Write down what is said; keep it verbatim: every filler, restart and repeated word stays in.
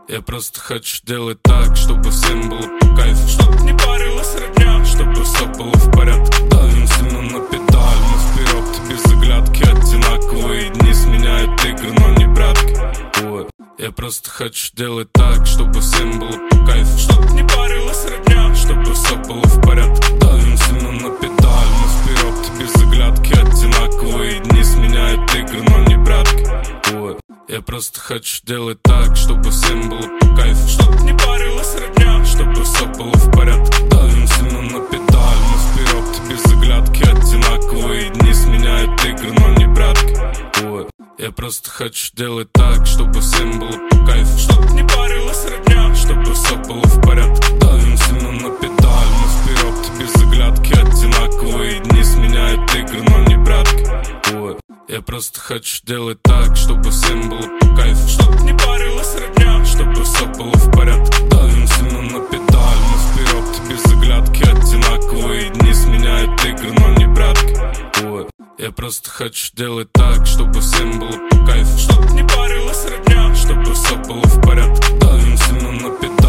Я просто хочу делать так, чтобы всем было по кайфу, чтоб не парилась родня, чтобы все было в порядке. Давим сильно на педаль, мы вперед, тебе заглядки одинаковые дни сменяют игры, но не прятки. Ой. Я просто хочу делать так, чтобы всем было по кайфу, чтоб не парилась родня, чтобы все было в порядке. Давим сильно на педаль, мы вперед, тебе заглядки одинаковые дни сменяют игры, но не прятки. Ой. Я просто хочу делать так, чтобы всем было по кайфу, чтоб не парилась родня, чтобы все было в порядке. Давим сильно на педаль, мы вперед, тебе заглядки одинаковые дни сменяют игры, но не прятки. Ой. Я просто хочу делать так, чтобы всем было по кайфу, чтоб не парилась родня, чтобы все было в порядке. Давим сильно на педаль, мы вперед, тебе заглядки одинаковые дни сменяют игры, но не прятки. Ой. Я просто хочу делать так, чтобы всем было по кайфу, чтоб не парилась родня, чтобы все было в порядке. Давим сильно на педаль, мы вперед, тебе заглядки одинаковые дни сменяют игры, но не прятки. Ой. Я просто хочу делать так, чтобы всем было по кайфу, чтоб не парилась родня, чтобы все было в порядке. Давим сильно на педаль.